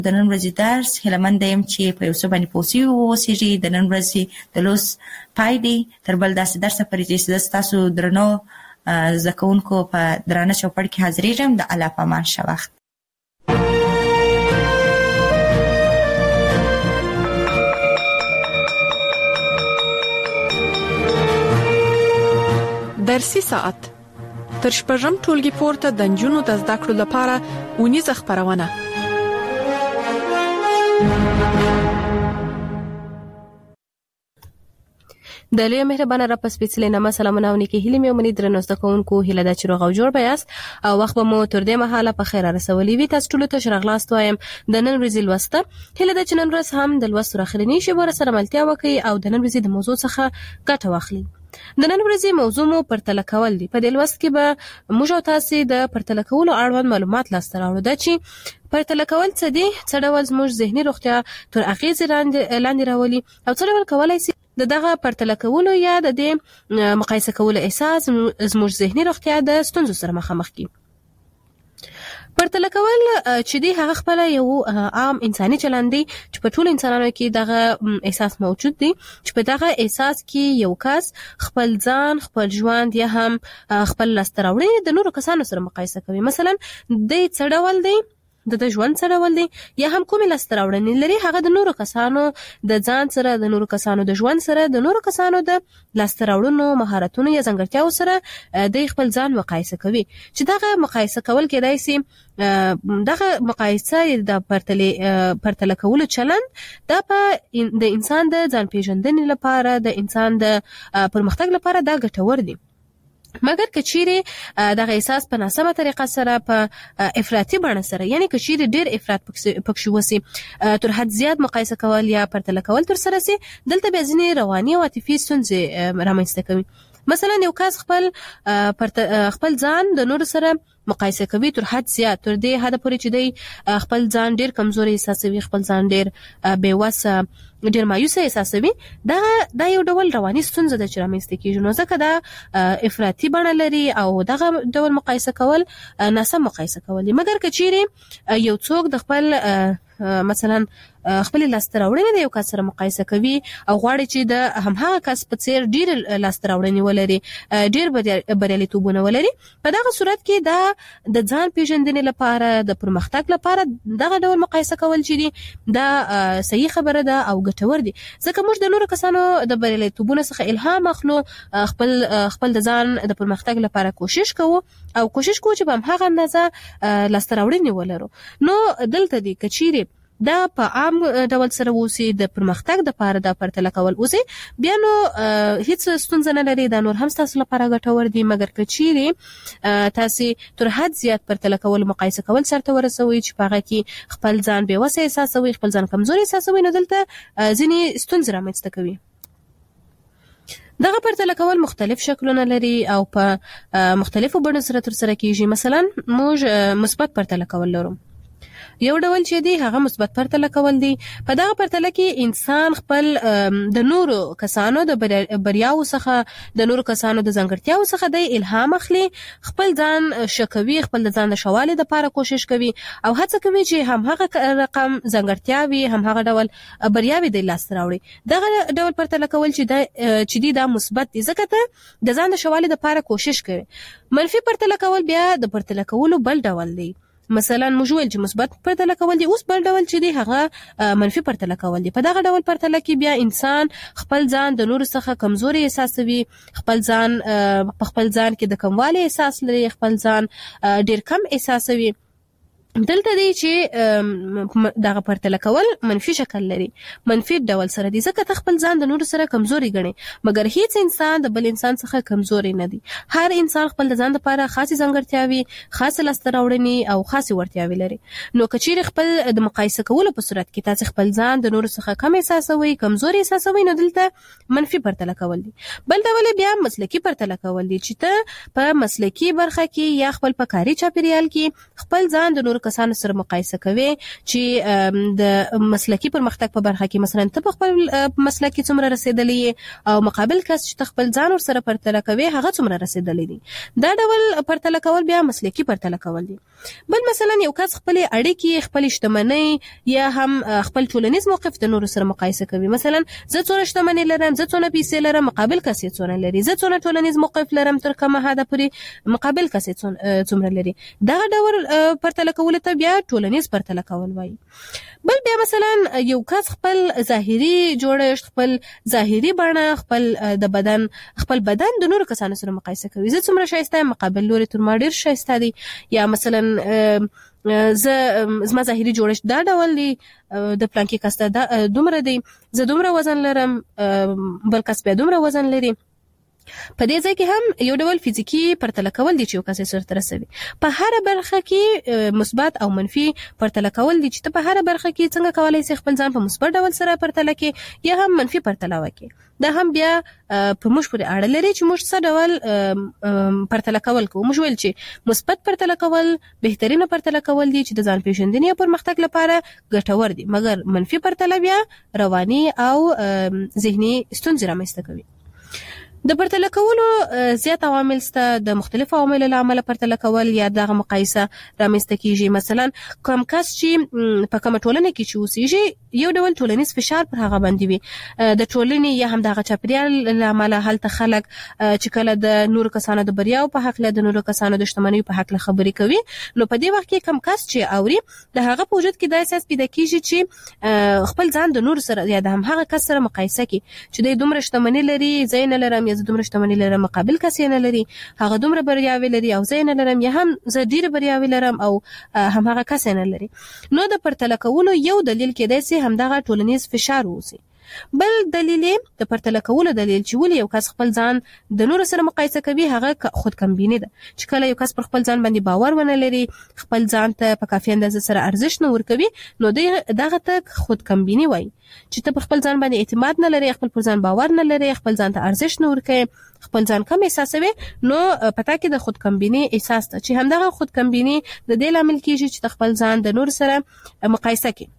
د نن ورځې درس هیله مند یم چې په یو څه باندې پوه شوي واوسېږئ. د نن ورځې د لوست پای دی تر بل داسې درسه پورې چې زه ستاسو درنو زده کوونکو په درانه چوپړ کې حاضرېږم. د الله په امان ښه وخت. درسي ساعت تر شپږم ټولګي پورته د نجونو د زده کړو لپاره اونیزه خپرونه. د لوی مهربانه رب سپېڅلې نامه سلامونه او نیکې هیلې مې ومني. درنو زده کوونکو، هیله ده چې روغ او جوړ به یاست او وخت به مو تر دې مهاله په خیر رسولی وي. تاسو ټولو ته ښه راغلاست وایم. د نن ورځې لوسته هیله ده چې نن ورځ هم د لوست تر اخرنۍ شېبو سره ملتیا وکړئ او د نن ورځې د موضوع څخه ګټه واخلئ. د نن ورځې موضوع مو پرتله کول دی. په دې لوست کې به موږ او تاسو د پرتله کولو اړوند معلومات لاسته راوړو. دا چې پرتله کول څه دي، څه ډول زموږ ذهني روغتیا تر اغېزې لاندې راولي او څه ډول کولای شي دغه پرتله کولو یا د دې مقایسه کولو احساس زموږ ذهني روغتیا د ستونزو سره مخامخ کړي. پرتله کول چې دی هغه خپل یو عام انساني چلند دی چې په ټولو انسانانو کې دغه احساس موجود دی چې په دغه احساس کې یو کس خپل ځان، خپل ژوند یا هم خپل لاسته راوړنې د نورو کسانو سره مقایسه کوي. مثلا د څه ډول دی، د ژوند څه ډول دی یا هم کومې لاسته راوړنې لري، هغه د نورو کسانو د ځان سره، د نورو کسانو د ژوند سره، د نورو کسانو د لاسته راوړنو، مهارتونو یا ځانګړتیاو سره د خپل ځان مقایسه کوي. چې دغه مقایسه کول کېدای شي دغه مقایسه د پرتله کولو چلند دا د انسان د ځان پیژندنې لپاره، د انسان د پرمختګ لپاره دا ګټور دی. مګر کچيري دغه احساس په ناسمه طریقه سره، په افراطي بڼه سره، یعنی کچيري ډېر افراط پکښې وسی، تر حد زیات مقایسه کول یا پرتله کول تر سره سي، دلته بیا ځینې رواني او عاطفي ستونزې رامنځته کوي. مثلا یو کس خپل ځان د نورو سره مقایسه کوي تر حد زیات، تر دې حد پورې چې دی خپل ځان ډېر کمزوري احساسوي، خپل ځان ډېر بېوسه، ډېر مایوسه احساسوي. دا یو ډول رواني ستونزه ده چې رامنځته کېږي. نو ځکه دا افراطي بڼه لري او دغه ډول مقایسه کول ناسم مقایسه کول دي. مګر که چیرې یو څوک د خپل مثلا خپل لاسته راوړنې د یو کس سره مقایسه کوي او غواړي چې د همهغه کس په څیر ډېر لاسته راوړنې ولري، ډېر بریالیتوبونه ولري، په دغه صورت کې دا د ځان پیژندنې لپاره، د پرمختګ لپاره دغه ډول مقایسه کول چې دي دا صحیح خبره ده او ګټور دي. ځکه موږ د نورو کسانو د بریالیتوبونو څخه الهام اخلو، خپل د ځان د پرمختګ لپاره کوشش کوو او کوشش کوو چې په همهغه اندازه لاسته راوړنې ولرو. نو دلته دی که چیرې دا په عام ډول سره اوسي، د پرمختګ دپاره دا پرتله کول اوسي، بیا نو هیڅ ستونزه نه لري، دا نور هم ستاسو لپاره ګټور دي. مګر که چیرې تاسې تر حد زیات پرتله کول، مقایسه کول سرته ورسوئ چې په هغه کې خپل ځان بېوسه احساسوئ، خپل ځان کمزوري احساسوئ، نو دلته ځینې ستونزې رامنځته کوي. دغه پرتله کول مختلف شکلونه لري او په مختلفو بڼو سره ترسره کېږي. مثلا موږ مثبت پرتله کول لرو. یو ډول چې دی هغه مثبت پرتله کول دی. په دغه پرتله کې انسان خپل د نورو کسانو د بریاو څخه، د نورو کسانو د ځانګړتیاو څخه دی الهام اخلي، خپل ځان ښه کوي، خپل د ځان د ښه والي دپاره کوشش کوي او هڅه کوي چې همهغه رقم ځانګړتیاوې، همهغه ډول بریاوې دی لاسته راوړي. دغه ډول پرتله کول چې دی دا مثبت دی، ځکه ته د ځان د ښه والي دپاره کوشش کوي. منفي پرتله کول بیا د پرتله کولو بل ډول دی. مثلا موږ ویل چې مثبت پرتله کول دي، اوس بل ډول چې دی هغه منفي پرتله کول دي. په دغه ډول پرتله کې بیا انسان خپل ځان د نورو څخه کمزوري احساسوي، خپل ځان په خپل ځان کې د کموالي احساس لري، خپل ځان ډېر کم احساسوي. دلته دی چې دغه پرتله کول منفي شکل لري، منفي ډول سره دی، ځکه ته خپل ځان د نورو سره کمزوري ګڼې، مګر هیڅ انسان د بل انسان څخه کمزوري نه دی. هر انسان خپل د ځان لپاره خاصې ځانګړتیاوې، خاصې لاسته راوړنې او خاصې وړتیاوې لري. نو که چیرې خپل د مقایسه کولو په صورت کې تاسې خپل ځان د نورو څخه کم احساسوئ، کمزوري احساسوئ، نو دلته منفي پرتله کول دي. بل ډول بیا مسلکي پرتله کول دي چې ته په مسلکي برخه کې یا خپل په کاري چاپیریال کې خپل ځان د نورو نور کسانو سره مقایسه کوي چې د مسلکی پرمختګ په برخه کې مثلا ته خپل مسلکی څومره رسیدلې او مقابل کس چې خپل ځان ور سره پرتله کوي هغه څومره رسیدلې دي. دا ډول پرتله کول بیا مسلکی پرتله کول دي. بل مثلا یو کس خپل اړیکې خپل شتمنۍ یا هم خپل ټولنیز موقف د نور سره مقایسه کوي. مثلا زه څونه شتمنۍ لرم، زه څونه پیسې لرم، مقابل کس یې څونه لري، زه څونه ټولنیز موقف لرم تر کومه حده پورې مقابل کس یې څومره لري. دا ډول پرتله کول ته بیا ټولنیز پرتله کول وایي. بل بیا مثلا یو کس خپل ظاهري جوړښت، خپل ظاهري بڼه، خپل بدن د نور کسانو سره مقایسه کوي. زه څومره ښایسته یم، مقابل لوري تر ما ډیر ښایسته دي. یا مثلا زما ظاهري جوړښت دا ډول دی، د پلانکی کس ته دومره دی، زه دومره وزن لرم، بل کس بیا دومره وزن لري. په دې ځای کې هم یو ډول فزیکی پرتله کول دي چې یو کس یې سرته رسوي. په هر برخه کې مثبت او منفي پرتله کول دي چې ته په هر برخه کې څنګه کولای شې خپل ځان په مثبت ډول سره پرتله کې یا هم منفي پرتله وکړي. دا هم بیا په موږ پورې اړه لري چې موږ څه ډول پرتله کول کوو. موږ ویل چې مثبت پرتله کول بهترینه پرتله کول دي چې د ځان پیژندنې او پرمختګ لپاره ګټور دي، مګر منفي پرتله بیا رواني او ذهني ستونزې رامنځته کوي. د پرتله کولو زیات عوامل شته. د مختلفو عواملو له امله پرتله کول یا دغه مقایسه رامنځته کیږي. مثلا کوم کس چې په کومه ټولنه کې چې اوسېږي یو ډول ټولنیز فشار پر هغه باندې وي د ټولنې یا هم دغه چاپیریال له امله هلته خلک چې کله د نورو کسانو د بریاو په حق له د نورو کسانو د شتمنیو په حق له خبرې کوي، نو په دې وخت کې کوم کس چې اوري د هغه په وجود کې دا احساس پیدا کیږي چې خپل ځان د نور سره یا د هم هغه کس سره مقایسه کوي چې د دومره شتمنۍ لري، زه نه لرم، یا زه دومره شتمنۍ لرم مقابل کس یې نه لري، هغه دومره بریاوې لري او زه نه لرم، یا هم زه ډېره بریاوې لرم او هم هغه کس نه لري. نو د پرتله کولو یو دلیل کېدای شي همدغه ټولنیز فشار اوسي. بل دلیل د پرتله کولو دلیل چې ولې یو کس خپل ځان د نورو سره مقایسه کوي هغه خودکمبیني ده. چې کله یو کس پر خپل ځان باندې باور ونه لري، خپل ځان ته په کافي اندازه سره ارزښت نه ورکوي، نو دغه ته خودکمبیني وایي. چې ته په خپل ځان باندې اعتماد نه لري، خپل پر ځان باور نه لري، خپل ځان ته ارزښت نه ورکوي، خپل ځان کم احساسوي، نو پتا کې د خودکمبیني احساس ته چې همدغه خودکمبیني د دې لامل کیږي چې خپل ځان د نور سره مقایسه کوي.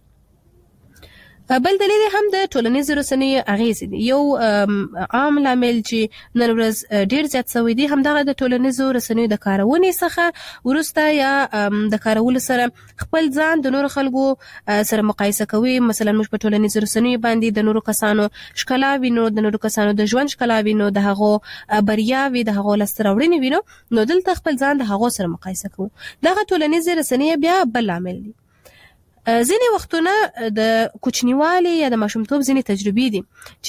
بل دلیل هم د ټولنیز رسنیو اغیزې دي. یو عام لامل چې نن ورځ ډیر زیات شوی دی همدغه د ټولنیز رسنیو د کارونې څخه ورسته یا د کارولو سره خپل ځان د نورو خلکو سره مقایسه کوي. مثلا موږ په ټولنیز رسنیو باندې د نورو کسانو ښکلا وینو، د نورو کسانو د ژوند ښکلا وینو، د هغو بریاوې، د هغو لاسته راوړنې وینو، نو دلته خپل ځان د هغو سره مقایسه کوو. دغه ټولنیز رسنیو بیا بل لامل دي. ځینې وختونه د کوچنیوالي یا د ماشومتوب ځینې تجربې دي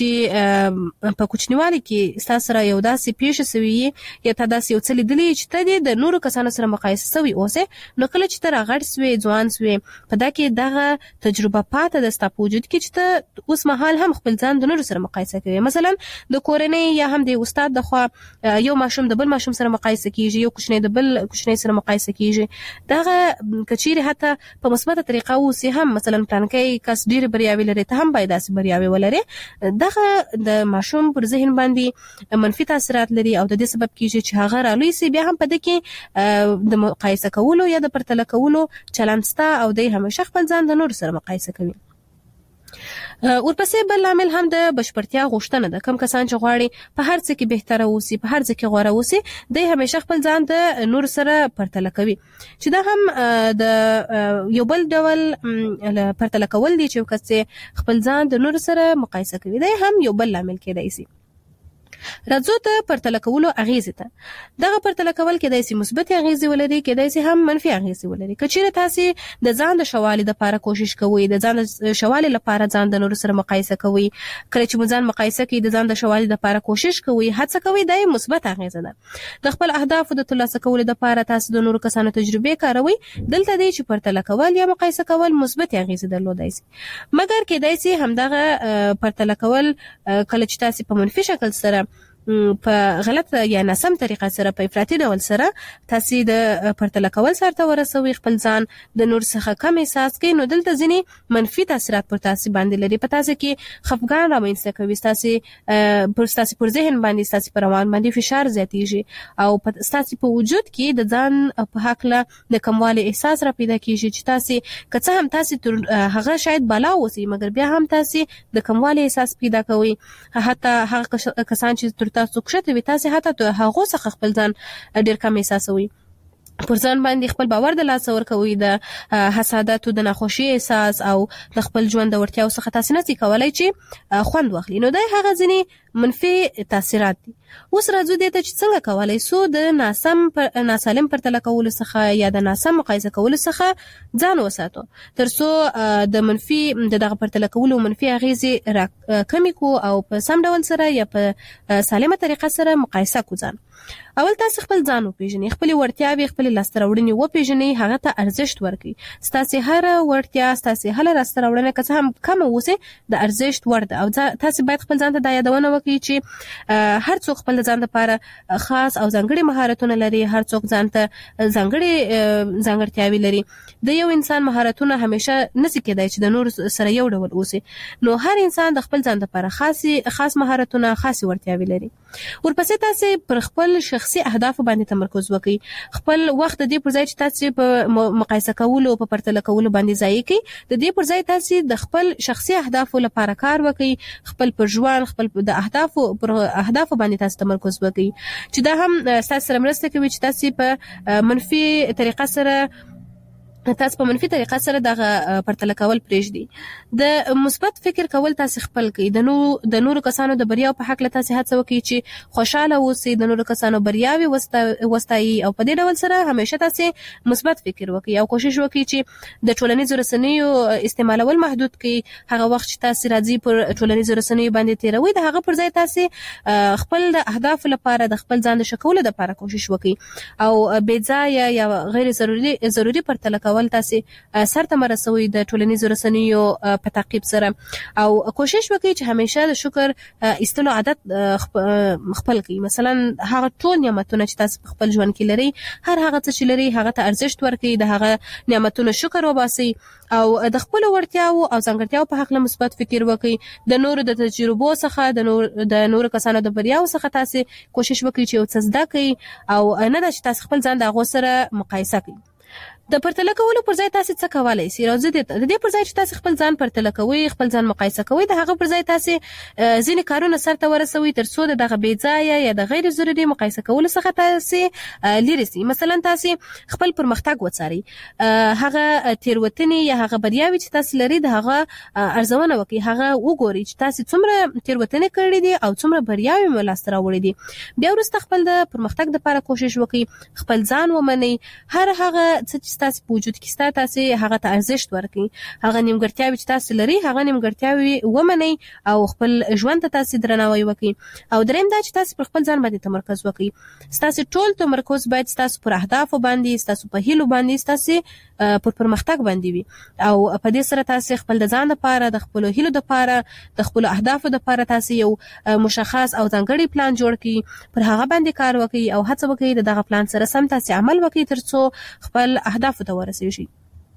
چې په کوچنیوالي کې ستاسو سره یو داسې پیښه شوې یا تا داسې یو څه لیدلي چې ته د نورو کسانو سره مقایسه شوې اوسې، نو کله چې ته راغټ شوې، ځوان شوې، په دا کې دغه تجربه پاته ده ستا په وجود کې چې ته اوس مهال هم خپل ځان د نورو سره مقایسه کوي. مثلا د کورنۍ یا هم د استاد د خوا یو ماشوم د بل ماشوم سره مقایسه کیږي، یو کوچنی د بل کوچنی سره مقایسه کیږي. دغه کچېرې حتی په مثبته طریقه اوسي هم مثلا پلانکی کس ډیر بریاوي لري، ته هم باید داسې بریاوي ولري، دغه د ماشوم پر ذهن باندې منفي تاثیرات لري او د دې سبب کیږي چې هغه رالوی سي بیا هم په دې کې د مقایسه کولو یا د پرتله کولو چلند ستا او د همیشه خپل ځان د نور سره مقایسه کوي. ورپسې بل عامل هم د بشپړتیا غوښتنه ده. کم کسان چې غواړي په هر څه کې بهتره اوسي، په هر څه کې غوره اوسي، دوی همیشه خپل ځان د نور سره پرتله کوي، چې دا هم د یو بل ډول پرتله کول دي چې یو کس خپل ځان د نور سره مقایسه کوي. دا هم یو بل لامل کېدای شي. راځو ته پرتله کولو اغیزې ته. دغه پرتله کول کېدای شي مثبت اغیزې ولري، کېدای شي هم منفي اغیزې ولري. که چیرې تاسې د ځان د شوالي لپاره کوشش کوئ، د ځان د شوالي لپاره ځان د نورو سره مقایسه کوئ، کله چې مو ځان مقایسه کوئ د ځان د شوالي لپاره کوشش کوئ، هڅه کوئ، دا یې مثبت اغیزه ده. د خپل اهدافو د ترلاسه کولو لپاره تاسو د نورو کسانو تجربې کاروئ. دلته دی چې پرتله کول یا مقایسه کول مثبت اغیزې درلودای شي، مګر کېدای شي همدغه پرتله کول کله چې تاسو په منفي شکل سره په غلط یا ناسم طریقه سره په افراطي ډول سره تاسو د پرتله کول سره ورسوي، خپل ځان د نور څخه کم احساس کوي، نو دلته ځینې منفي تاثیرات پر تاسو باندې لري. په تاسو کې خفګان رامنځته کوي، تاسو پر ذهن باندې، تاسو پر روان باندې فشار زیاتیږي او تاسو په وجود کې د ځان په حق له د کموالي احساس را پیدا کیږي چې تاسو که هم تاسو هغه شاید بالا وسی مګر بیا هم تاسو د کموالي احساس پیدا کوي. حتی هغه کسان چې تاسو کښته وي تاسو حتی هغه څخه خپل ځان ډیر کم احساسوي، پر ځان باندې خپل باور د لاس ورکوي، د حسادت او د ناخوشي احساس او د خپل ژوند د ورتیاو څخه تاسو نسی کولای چې خوند واخلي. نو دا هغه ځینې منفي تاثیرات دي. اوس راځو دې ته چې څنګه کولای سو د ناسالم پرتله کولو څخه یا د ناسم مقایسه کولو څخه ځان وساتو ترڅو د منفي دغه پرتله کولو منفي اغیزې کمی کو او په سم ډول سره یا په سالمه طریقه سره مقایسه کو ځان. اول تاسو خپل ځان وپیژنئ، خپل وړتیاوې، خپل لاسته راوړنې وپیژنئ، هغه ته ارزښت ورکړئ. ستاسو هر وړتیا، ستاسو هر لاسته راوړنه که څه هم کم اوسه د ارزښت وړ ده او تاسو باید خپل ځان ته د یادونه وکړئ چې هر څوک خپل ځان لپاره خاص او ځانګړي مهارتونه لري، هر څوک ځان ته ځانګړتیاوې لري. د یو انسان مهارتونه همیشه نسی کېدای چې د نور سره یو ډول اوسي، نو هر انسان د خپل ځان لپاره خاص مهارتونه، خاص وړتیاوې لري. ورپسې تاسو پر خپل شخصي اهداف باندې تمرکز وکړئ. خپل وخت د دې پر ځای چې تاسو په مقایسه کولو او په پرتله کولو باندې ضایع کړئ، د دې پر ځای تاسو د خپل شخصي اهداف لپاره کار وکړئ، خپل پر ژوند، خپل د اهداف باندې تاسو تمرکز وکړئ، چې دا هم تاسو سره مرسته کوي چې تاسو په منفي طریقه سره دغه پرتله کول پرېږدي. د مثبت فکر کول تاسو خپل کړئ، د نورو کسانو د بریاو په حق له تاسو هڅه وکړئ چې خوشاله اوسئ، د نورو کسانو بریاوي وستایي او په دې ډول سره همیشه تاسو مثبت فکر وکړئ او کوشش وکړئ چې د ټولنیزو رسنیو استعمالول محدود کړئ. هغه وخت چې تاسو راځي پر ټولنیزو رسنیو باندې تیروي، د هغه پر ځای تاسو خپل د اهداف لپاره د خپل ځان د شکولو لپاره کوشش وکړئ او بې ځایه یا غیر ضروري پرتله کول تاسو سرته مرسوي د ټولنیزو رسنیو په تعقیب سره، او کوشش وکړئ چې همیشه د شکر ایستلو عادت خپل کړئ. مثلا هغه ټول نعمتونه چې تاسو په خپل ژوند کې لري، هر هغه څه چې لري هغه ته ارزښت ورکړئ، د هغه نعمتونو شکر وباسئ او د خپل وړتیاو او ځانګړتیاو په حق له مثبت فکر وکړئ. د نورو د تجربو څخه، د نورو کسانو د بریاو څخه تاسو کوشش وکړئ چې یو څه زده کړئ او نه دا چې تاسو خپل ځان د هغو سره مقایسه کړئ. د پرتله کولو پر ځای تاسو څه کولای شئ؟ راځي د دې پر ځای چې تاسو خپل ځان پرتله کوئ، خپل ځان مقایسه کوئ، د هغه پر ځای تاسو ځینې کارونه سرته ورسوي ترڅو دغه بې ځایه یا د غیر ضروري مقایسه کولو څخه تاسو لرې شئ. مثلا تاسو خپل پرمختګ وڅارئ، هغه تیروتنې یا هغه بریاوې چې تاسو لري د هغه ارزونه وکړئ، هغه وګورئ چې تاسو څومره تیروتنې کړې دي او څومره بریاوې مو لاسته راوړې دي. بیا وروسته خپل د پرمختګ لپاره کوشش وکړئ، خپل ځان ومنئ، هر هغه څه تاسو په وجود کې تاسو هغه ته ارزښت ورکړئ، هغه نیمګړتیاوې چې تاسو لري هغه نیمګړتیاوې ومنئ او خپل ژوند ته تاسو درناوی وکړئ. او دریم دا چې تاسو پر خپل ځان باندې تمرکز وکړئ. تاسو ټول تمرکز باید تاسو پر اهداف باندې، تاسو په هیلو باندې، تاسو پر پرمختګ باندې وي او په دې سره تاسو خپل د ځان لپاره، د خپل هیلو لپاره، د خپل اهدافو لپاره تاسو یو مشخص او ځانګړی پلان جوړ کړئ، پر هغه باندې کار وکړئ او هڅه وکړئ دغه پلان سره سم تاسو عمل وکړئ ترڅو خپل اهداف ته ورسیږئ.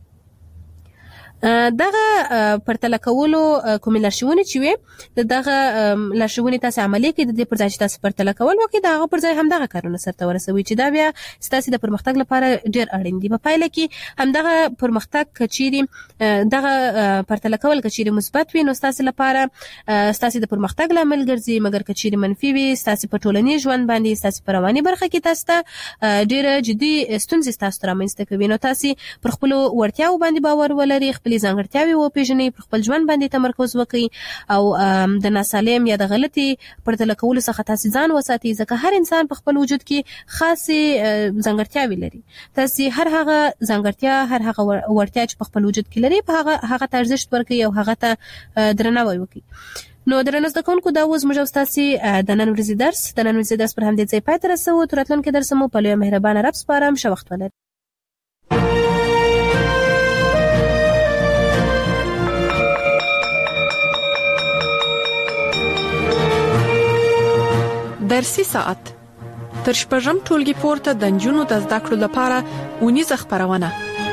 دغه پرتله کولو کومې لارښوونې چې وي، دغه لارښوونې تاسو عملي کړئ، د دې پر ځای چې تاسو پرتله کول وکړئ، د هغه پر ځای هم دغه کارونه سرته ورسوي چې دا بیا ستاسو د پرمختګ لپاره ډېر اړین دي. په پایله کې همدغه پرمختګ که چیرې دغه پرتله کول که چیرې مثبت وي، نو ستاسو لپاره ستاسو د پرمختګ لامل ګرځي، مګر که چیرې منفي وي، ستاسو په ټولنیز ژوند باندې، ستاسو په رواني برخه کې تاسو ته ډېره جدي ستونزې ستاسو ته رامنځته کوي. نو تاسو پر خپلو وړتیاو باندې باور ولرئ، خپلې ځانګړتیاوې وپېژنئ، پر خپل ژوند باندې تمرکز وکړئ او د ناسالم یا د غلطي پرتله کولو څخه تاسو ځان وساتئ، ځکه هر انسان په خپل وجود کې خاصې ځانګړتیاوې لري. تاسو هر هغه ځانګړتیا، هر هغه وړتیا چې په خپل وجود کې لري، په هغه ته ارزښت ورکړئ او هغه ته درناوی وکړئ. نو درنو زده کوونکو، دا اوس موږ ستاسو د نن ورځې درس پر همدې ځای پای ته رسوو. تر راتلونکي درس مو په لوی مهربانه رب سپارم. ښه وخت ولرئ. د درسي ساعت تر شپږم ټولګي پورته د نجونو د زده کړو لپاره ونیزه خبرونه.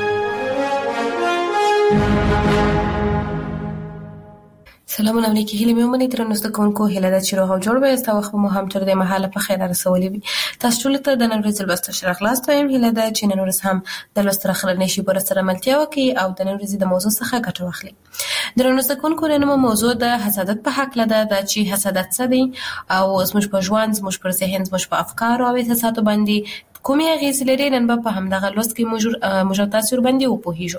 سلامونه علیکم. هیله مې ومني درنو زده کوونکو، هیله ده چې روغ او جوړ به تاسو وخت مو هم تر دې مهاله په خیر رسولي وي. تاسو ټول ته د نن ورځې لوست شرح خلاص وایم. هیله ده چې نن ورځ هم د لوست راخلنې شي پر سره ملتیا وکړي او د نن ورځې د موضوع څخه ګټه واخلي. درنو زده کوونکو، نن موضوع د حسادت په حق لده چې حسادت څه دی او زموږ په ژوند، زموږ پر ذهن، زموږ په افکارو او احساساتو باندې کومې اغیزې لري. نن به په همدغه لوست کې موږ تاسو باندې وپوهیږو.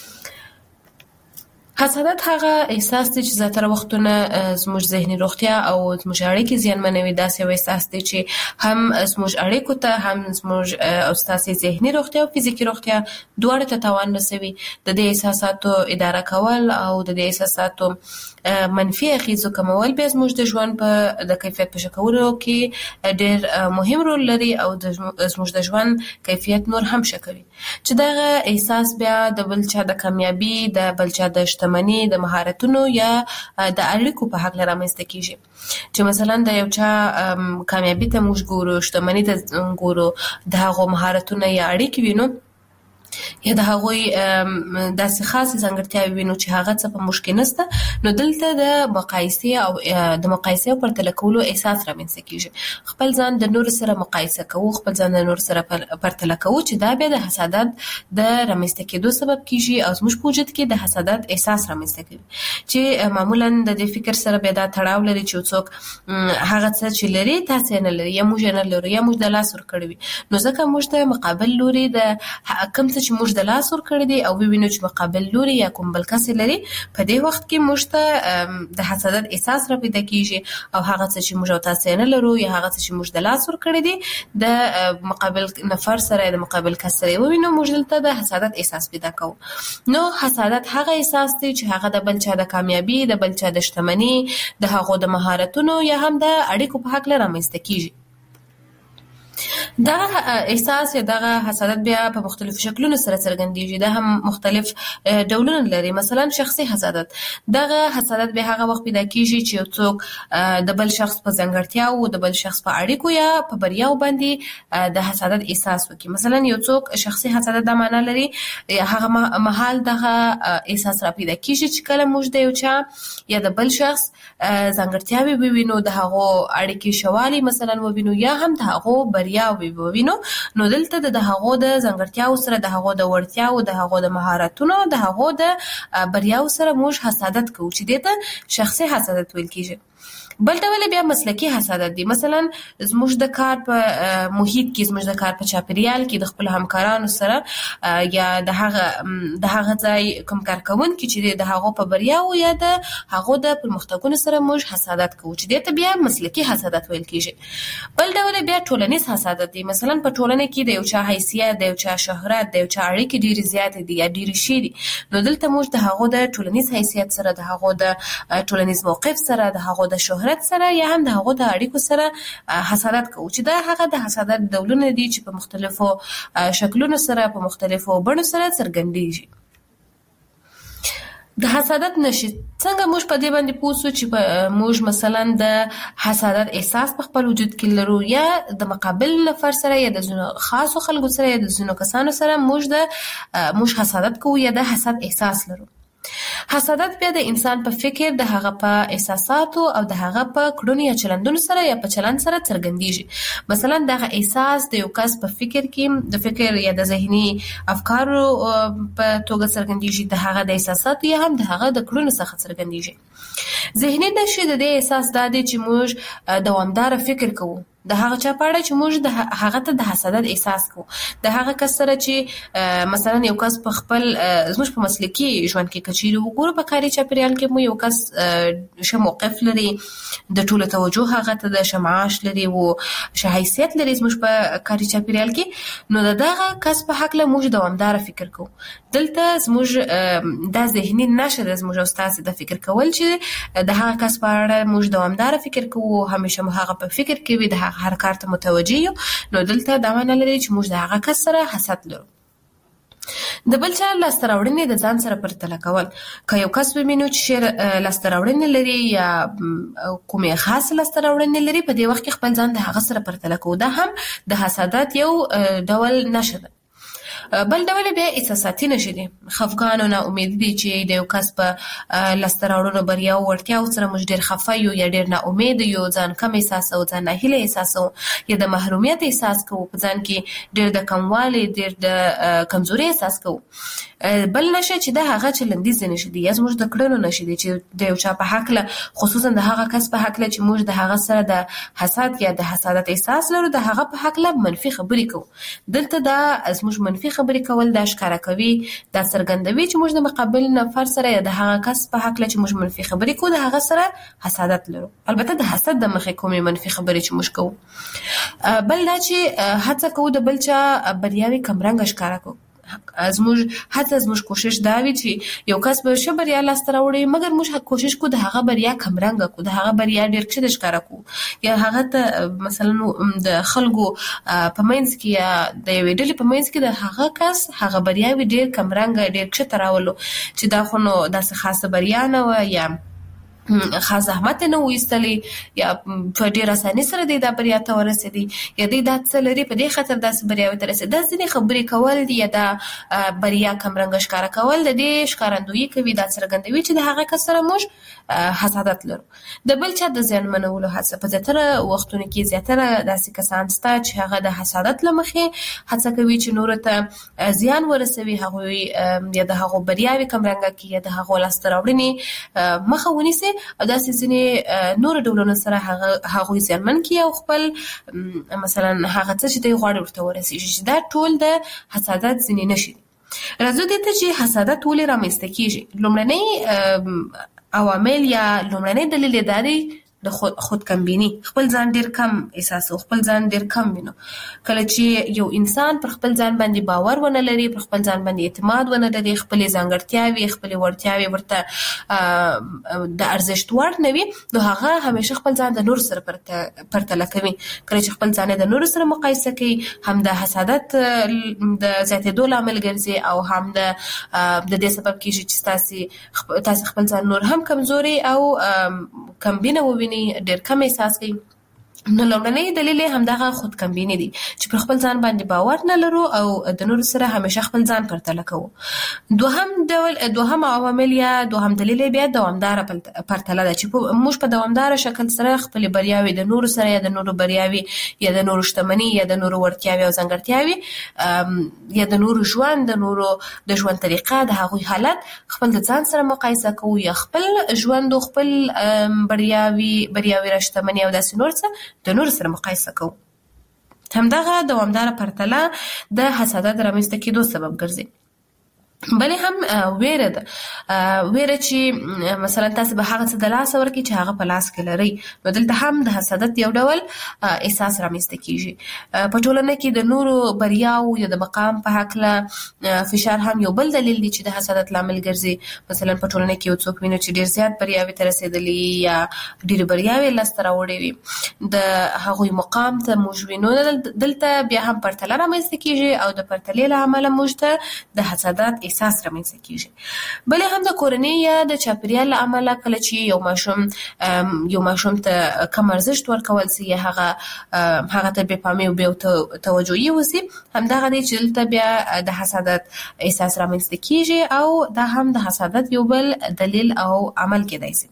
حسادت هغه احساس دی چې زیاتره وختونه زموږ ذهني روغتیا او زموږ اړیکې زیانمنوي. داسې یو احساس دی چې هم زموږ اړیکو ته، هم زموږ او ستاسې ذهني روغتیا او فزیکي روغتیا دواړو ته تاوان رسوي. د دې احساساتو اداره کول او د دې احساساتو منفي اغیزو کمول بیا زموږ د ژوند په د کیفیت په ښه کولو کې ډېر مهم رول لري او زموږ د ژوند کیفیت نور هم ښه کوي. چې دغه احساس بیا د بل چا د کامیابي، د بل چا د شتمنۍ، د مهارتونو یا د اړیکو په حق رامنځته کیږي. چې مثلا د یو چا کامیابي ته موږ ګورو، شتمنۍ ته ګورو، د هغو مهارتونه یا اړیکې وینو یا د هغوی داسې خاصې ځانګړتیاوې وینو چې هغه څه په موږ کې نشته، نو دلته د مقایسې او پرتله کولو احساس رامنځته کیږي. خپل ځان د نورو سره مقایسه کوو، خپل ځان د نورو سره پرتله کوو، چې دا بیا د حسادت د رامنځته کېدو سبب کیږي او زموږ په وجود کې د حسادت احساس رامنځته کوي. چې معمولا د دې فکر سره بیا دا تړاو لري چې څوک هغه څه چې لري تاسو نه لري، یا موږ نه لرو، یا موږ د لاس ورکړی وي. نو ځکه موږ د مقابل لوري د کوم څه چې موږ د لاس ورکړی دی او وینو چې مقابل لوري یا کوم بل کس لري، په دې وخت کې موږ ته د حسادت احساس را پیدا کیږي او هغه څه چې موږ تاسو نه لرو یا هغه څه چې موږ د لاس ورکړی دی د مقابل نفر سره، د مقابل کس سره وینو، موږ دلته د حسادت احساس پیدا کوو. نو حسادت هغه احساس دی چې هغه د بل چا د کامیابی، د بل چا د شتمنۍ، د هغو د مهارتونو یا هم د اړیکو په حق رامنځته کیږي. دا احساس یا دغه حسادت بیا په مختلفو شکلونو سره څرګندېږي. دا هم مختلف ډولونه لري. مثلا شخصي حسادت. دغه حسادت به هغه وخت پیدا کیږي چې څوک د بل شخص په ځانګړتیاو، د بل شخص په اړیکو یا په بریاو باندې د حسادت احساس وکړي. مثلا یو څوک شخصي حسادت د معنا لري، هغه مهال دغه احساس را پیدا کیږي چې کله موږ د یو چا یا د بل شخص ځانګړتیاوې ووینو، د هغو اړیکې شوالي مثلا ووینو، یا هم د هغو بریا ووینو، نو دلته د هغو د ځانګړتیاو سره، د هغو د وړتیاو، د هغو د مهارتونو، د هغو د بریاو سره موږ حسادت کوو، چې دې ته شخصي حسادت ویل کیږي. بل ډول بیا مسلکی حسادت دی. مثلا زموږ د کار په محیط کې، زموږ د کار په چاپیریال کې د خپل همکارانو سره یا د هغه ځای کوم کارکوونکي چې د هغو په بریاو یا د هغو د پرمختګونو سره موږ حسادت کوو، چې دې ته بیا مسلکی حسادت ویل کیږي. بل ډول بیا ټولنیز حسادت دی. مثلا په ټولنه کې د یو چا حیثیت، د یو چا شهرت، د یو چا اړیکې ډېرې زیاتې دي یا ډېرې شي دي، نو دلته موږ د هغو د ټولنیز حیثیت سره، د هغو د ټولنیز موقف سره، د هغو د شهرت سره یا هم د هغو د اړیکو سره حسادت کوو، چې دا هغه د حسادت ډولونه دي چې په مختلفو شکلونو سره، په مختلفو بڼو سره څرګندېږي. د حسادت نشي څنګه موږ په دې باندې پوه شو چې موږ مثلا د حسادت احساس په خپل وجود کې لرو، یا د مقابل نفر سره یا د ځینو خاصو خلکو سره یا د ځینو کسانو سره موږ حسادت کوو یا د حسد احساس لرو. حسادت بیا د انسان په فکر، د هغه په احساساتو او د هغه په کړنو یا چلندونو سره یا په چلند سره څرګندېږي. مثلا دغه احساس د یو کس په فکر کې، د فکر یا د ذهني افکارو په توګه څرګندېږي، د هغه د احساساتو یا هم د هغه د کړنو څخه څرګندېږي. ذهني نشي د دې احساس دا دی چې موږ دوامدار فکر کوو د هغه چا په اړه چې موږ د هغه ته د حسادت احساس کوو، د هغه کس سره چې مثلا یو کس په خپل زموږ په مسلکي ژوند کې کچېرې وګورو، په کاري چاپیریال کې مو یو کس ښه موقف لري، د ټولو توجه هغه ته د ښه معاش لري او ښه حیثیت لري زموږ په کاري چاپیریال کې، نو د دغه کس په هکله موږ دوامدار فکر کوو. دلته زموږ دا ذهني نشه ده، زموږ او ستاسې د فکر کول چې د هغه کس په اړه موږ دوامدار فکر کوو، همیشه مو هغه په فکر کې وي، د هغه هر کار ته متوجه یو، نو دلته دا معنی لري چې موږ د هغه کس سره حسد لرو. د بل چا لاسته راوړنې د ځان سره پرتله کول. که یو کس ومینو چې لاسته راوړنې لري یا کومې خاص لاسته راوړنې لري، په دې وخت کې خپل ځان د هغه سره پرتله کوو. دا هم د حسادت یو ډول نښه ده. بل ډول بیا احساساتي نشي دي، خفګان او ناامید دي چې د یو کس په لاسته راوړنو بریا او وړتیاو سره موږ ډېر خفه یو یا ډېر ناامید یو، ځان کم احساسوو، ځان ناهیله احساسوو یا د محرومیت احساس کوو، په ځان کې ډېر د کموالي، ډېر د کمزوري احساس کوو. بل نشه چې دا هغه چلندیز نشي دي یا زموږ د کړنو نشي دي چې د یو چا په حق له، خصوصا د هغه کس په حق له چې موږ د هغه سره د حسد یا د حسادت احساس لرو، د هغه په حق له منفي خبرې کوو. دلته دا زموږ منفي خبرې کول دا ښکاره کوي، دا څرګندوي چې موږ د مقابل نفر سره یا د هغه کس په حق له چې موږ منفي خبرې کوو، د هغه سره حسادت لرو. البته د حسد د مخې کومې منفي خبرې چې موږ کوو. بل دا چې هڅه کوو د بل چا بریاوې کمرنګه ښکاره کوو. زموږ کوشش دا وي چې یو کس به ښه بریا لاسته راوړي، مګر موږ کوشش کوو د هغه بریا کمرنګه کوو، د هغه بریا ډېر کښته ښکاره کوو، یا هغه ته مثلا د خلکو په منځ کې یا د یوې ډلې په منځ کې د هغه کس هغه بریاوې ډېر کمرنګه، ډېر کښته راولو چې دا خو نو داسې خاصه بریا نه وه یا خاص زحمت نه وایستلی یا په ډېر اساني سره دی دا بریا ته ورسېدی یا دی دا څه لري په دې خاطر داسې بریاوې ته رسېدي. دا ځینې خبرې کول دي یا دا بریا کمرنګه ښکاره کول د دې ښکارندویي کوي، دا څرګندوي چې د هغه کس سره موږ حسادت لرو. د بل چا د زیانمنولو هڅه، په زیاتره وختونو کې زیاتره داسې کسان شته چې هغه د حسادت له مخې هڅه کوي چې نورو ته زیان ورسوي، هغوی یا د هغو بریاوې کمرنګه کړي یا د هغو لاسته راوړنې مخه ونیسي او داسې ځینې نور ډولونو سره هغوی زیانمن کړي او خپل مثلا هغه څه چې دوی غواړي ورته ورسېږي، چې دا ټول د حسادت ځینې نښې دي. راځو دې ته چې حسادت ولې رامنځته کېږي. لومړنی عوامل یا لومړنی دلیل دا دی د خود کمبینی، خپل ځان ډیر کم احساسو، خپل ځان ډیر کم وینو. کله چې یو انسان پر خپل ځان باندې باور ونه لري، پر خپل ځان باندې اعتماد ونه لري، خپل ځانګړتیاوي، خپل وړتیاوي ورته د ارزښت وړ نه وي، نو هغه همیشه خپل ځان د نور سره پرتله کوي. کله چې خپل ځان د نور سره مقایسه کوي، هم د حسادت د زیاتېدو لامل ګرځي او هم د دې سبب کېږي چې تاسو خپل ځان نور هم کمزوري او کمبینه ووینئ، ډېر کم احساس کوي. نو لومړنی دلیل هم دغه خود کمبینی دي چې پر خپل ځان باندې باور نه لرو او د نورو سره همیشه خپل ځان پرتله کوو. دوهم عوامل یا دوهم دلیل بیا دوامدار پرتله ده چې موږ په دوامدار شکل سره خپل بریاوي د نورو سره یا د نورو بریاوي یا د نورو شتمنۍ یا د نورو وړتیاوي او ځانګړتیاوي یا د نورو ژوند، د نورو د ژوند طریقه، د هغوی حالت خپل د ځان سره مقایسه کوو یا خپل ژوند او خپل بریاوي را شتمنۍ او داسې نور څه د نور سره مقایسه کوو. همدغه دوامداره پرتله د حسادت رامنځته کېدو سبب ګرځي. بلې هم ویره ده، ویره چې مثلا تاسو به هغه څه د لاسه ورکړئ چې هغه په لاس کې لرئ، نو دلته هم د حسادت یو ډول احساس رامنځته کېږي. په ټولنه کې د نورو بریاو یا د مقام په هکله فشار هم یو بل دلیل دی چې د حسادت لامل ګرځي. مثلا په ټولنه کې یو څوک وینو چې ډېر زیات بریاوې ته رسېدلي یا ډېرې بریاوې لاسته راوړې وي، د هغوی مقام ته موږ وینو، دلته بیا هم پرتله رامنځته کېږي او د پرتلې له امله موږ ته د حسادت احساس رامنځته کېږي. بلې هم د کورنۍ یا د چاپېریال له امله کله چې یو ماشوم ته کم ارزښت ورکول سي یا هغه ته بې پامي او بې توجهي وسي، همدغه دی چې دلته بیا د حسادت احساس رامنځته کېږي او دا هم د حسادت یو بل دلیل او عمل کېدای سي.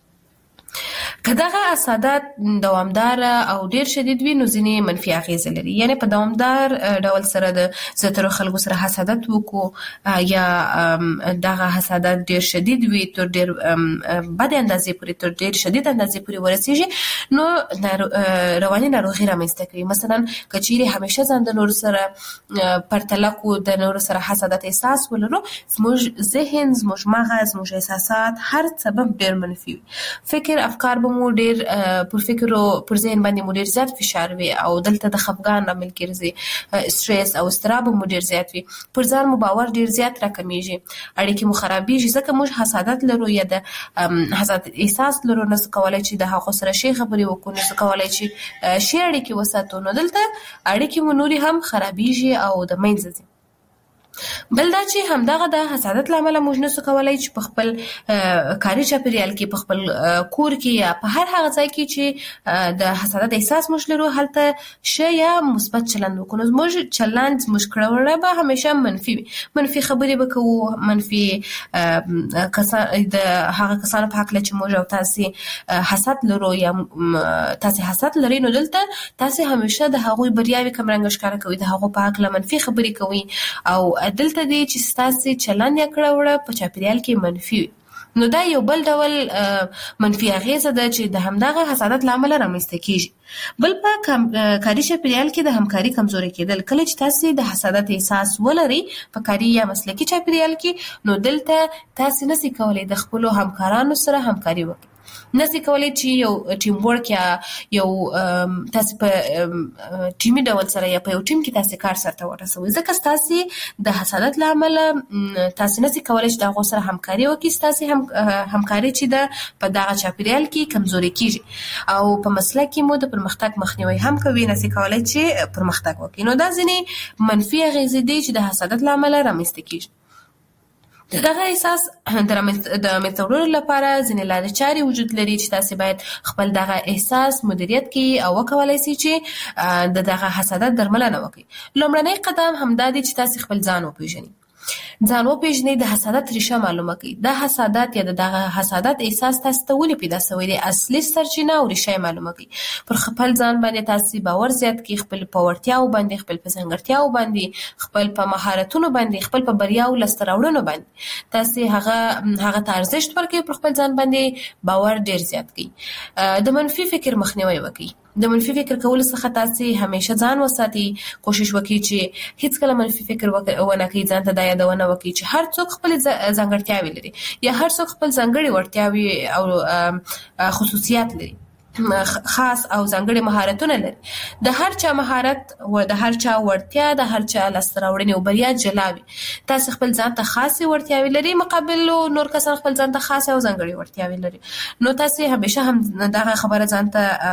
که دغه حسادت دوامدار او ډیر شدید وي نو ځینې منفي اغیزې لري. یعنی په دوامدار ډول سره د زیاترو خلکو سره حسادت وکړو یا دغه حسادت ډیر شدید وي تر ډیر بد اندازې پورې، تر ډیر شدید اندازې پورې ورسیږي، نو رواني ناروغي رامنځته کوي. مثلا که چیرې همیشه ځان د نورو سره پرتله کو، د نورو سره حسادت احساس ولرو، زموږ ذهن، زموږ مغز، زموږ احساسات هر څه به ډیر منفي وي. فکر افکار به مو ډیر پر فکر او پر ذهن باندې مو ډیر زیات فشار وي او دلته د خفګان لامل ګرځي، سټرس او اضطراب مو ډیر زیات وي، پر ځان مو باور ډیر زیات راکمیږي، اړیکې مو خرابېږي. ځکه موږ حسادت لرو یا د حسادت احساس لرو، نو څه کولای چې د هغو سره شي خبرې وکړو، نو څه کولای چې شي اړیکې وساتو، نو دلته اړیکې مو نورې هم خرابېږي او د منځه ځي. بل دا چې همدغه د حسادت لامل موږ نسو کولای چې په خپل کاري چاپیریال کې په خپل کور کې یا په هر هغه ځای کې چې د حسادت احساس موږ لرو هلته ښه یا مثبت چلند وکړو. موږ چلند موږ کړو به همیشه منفي خبرې به کوو، منفي د هغه کسانو په حق چې موږ او تاسو حسد لرو یا تاسو حسد لرئ نو دلته تاسو همیشه د هغوی بریاوي کمرنګ ښکاره کوي، د هغو په حق منفي خبرې کوي او دلته دی چې ستاسو چلند یا کړه په چاپیریال کې منفي وي. نو دا یو بل ډول منفي اغیزه ده چې د همدغه حسادت لامل رامنځته کیږي. بل په کاري چاپیریال کې د همکاري کمزوري کېدل، کله چې تاسو د حسادت احساس ولرئ په کاري یا مسلکي چاپیریال کې نو دلته تاسو نشئ کولای د خپل همکارانو سره همکاري وکړئ، نشئ کولای چې یو ټیم ورک یا یو تاسو په ټیمي ډول سره یا په یو ټیم کې تاسو کار سره ورسوي، ځکه تاسو د حسادت لامل تاسو نشئ کولای چې د هغو سره همکاري وکړئ، تاسو همکاري چې ده په دغه چاپیریال کې کمزوري کیږي او په مسلک کې مو د پرمختګ مخنیوي هم کوي، نشئ کولای چې پرمختګ وکړئ. نو دا ځینې منفي اغیزې دي چې د حسادت لامل رامنځته کیږي. دغه احساس د منځته وړلو لپاره ځینې لارې چارې وجود لري چې تاسو باید خپل دغه احساس مدیریت کړئ او وکولای شئ چې د دغه حسادت درملنه وکړئ. لومړنی قدم همدا دی چې تاسو خپل ځان وپېژنئ. ځان وپېژنئ، د حسادت ریښه معلومه کړئ. د حسادت یا دغه حسادت احساس تاسو ته ولې پیدا شوی دی، اصلي سرچینه او ریښه معلومه کړئ. پر خپل ځان باندې تاسو باور زیات کړئ، خپل په وړتیاو باندې، خپل په ځانګړتیاو باندې، خپل په مهارتونو باندې، خپل په بریاو لاسته راوړنو باندې تاسو هغه ته ارزښت ورکړئ. پر خپل ځان باندې باور ډیر زیات کړئ. د منفي فکر مخنیوي وکړئ. د منفي فکر کولو څخه تاسو همیشه ځان وساتئ. کوشش وکړئ چې هیڅ کله منفي فکر ونه کړئ، ځان ته دا یادونه وکړئ چې هر څوک خپل ځانګړتیاوې لري یا هر څوک خپل ځانګړي وړتیاوې او خصوصیات لري، خاص او ځانګړي مهارتونه لري. د هر چا مهارت او د هر چا وړتیا، د هر چا لاسته راوړنې او بریا جلا وي. تاسو خپل ځان ته خاصې وړتیاوې لري، مقابل نور کسان خپل ځان ته خاصې او ځانګړي وړتیاوې لري. نو تاسو همیشه هم دغه خبره ځان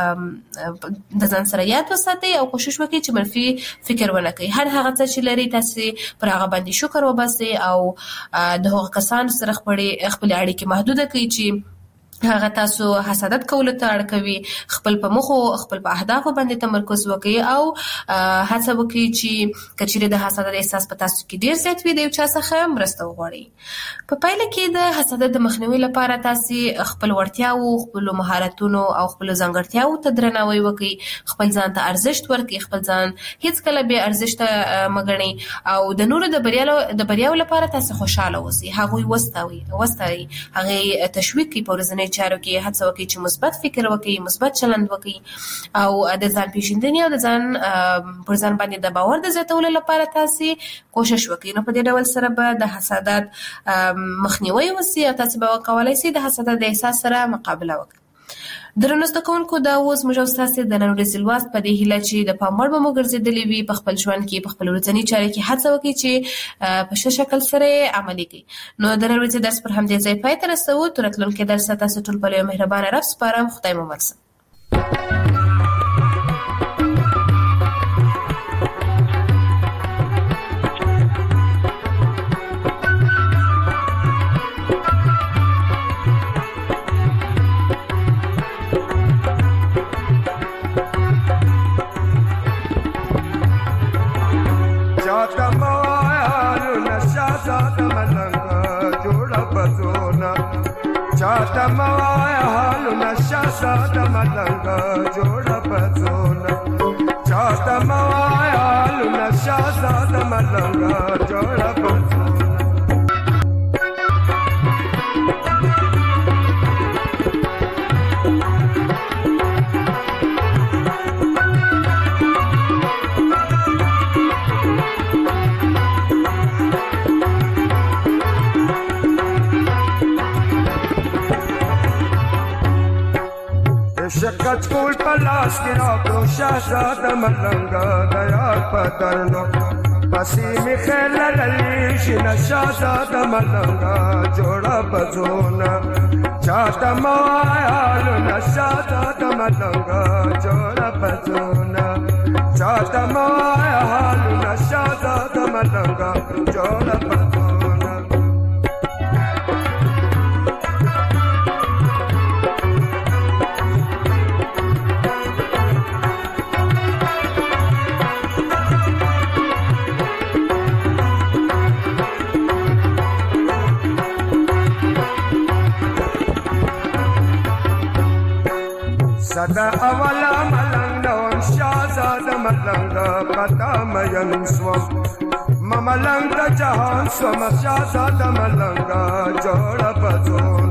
ته د ځان سره یاد وساتئ او کوشش وکړئ چې منفي فکر ونه کړئ. هر هغه څه چې لري تاسو پر هغه باندې شکر وباسئ او د هغو کسانو سره خپل اړیکې محدوده کړئ چې هغه تاسو حسادت کولو ته اړ کوي. خپل په موخو، خپل په اهدافو باندې تمرکز وکړئ او هڅه وکړئ چې کچېرې د حسادت احساس په تاسو کې ډیر زیات وي، د یو چا څخه مرسته وغواړئ. په پایله کې د حسادت د مخنیوي لپاره تاسو خپل وړتیاو، خپل مهارتونو او خپل ځانګړتیاو ته درناوی وکړئ. خپل ځان ته ارزښت ورکړئ، خپل ځان هیڅ کله بې ارزښته مه ګڼئ او د نورو د بریاو لپاره تاسو خوشاله اوسئ. هغوی وستایئ، هغې تشویق کړئ. په ورځني چارو کې هڅه وکړئ چې مثبت فکر وکړئ، مثبت چلند وکړئ او د ځان پیژندنې او د ځان پر ځان باندې د باور د زیاتولو لپاره تاسو کوشش وکړئ. نو په دې ډول سره به د حسادت مخنیوي وشي او تاسو به وکولای شئ د حسادت د احساس سره مقابله وکړئ. درنو زده کوونکو، دا اوس موږ او ستاسو د نن ورځې لوست په دې هیله چې د پام وړ به مو ګرځېدلې وي. په خپل ژوند کې، په خپل ورځني چارو کې هڅه وکړئ چې په ښه شکل سره عملي کړئ. نو د نن ورځې درس پر همدې ځای پای ته رسوو. تر راتلونکي درس تاسو ټول په یو مهربانه رب سپارم. خدای مو مل شه. چاته موایا حالو نشا ساته ملنگا جوڑا پزونا، چاته موایا حالو نشا ساته ملنگا جوڑا پزونا. شکت کول پلاس کی راکو شاہزاد ملنگا دیار پترنو پسی می خیل للیشن شاہزاد ملنگا جوڑا بزونا، چاہتا موایالو نشاہزاد ملنگا جوڑا بزونا، چاہتا موایالو نشاہزاد ملنگا ملنګ جوړ پتون صدا اولا ملنګ نوم شاهزاد ملنګ پتا مې سوم ملنګ د جهان سوم شاهزاد ملنګ جوړ پزو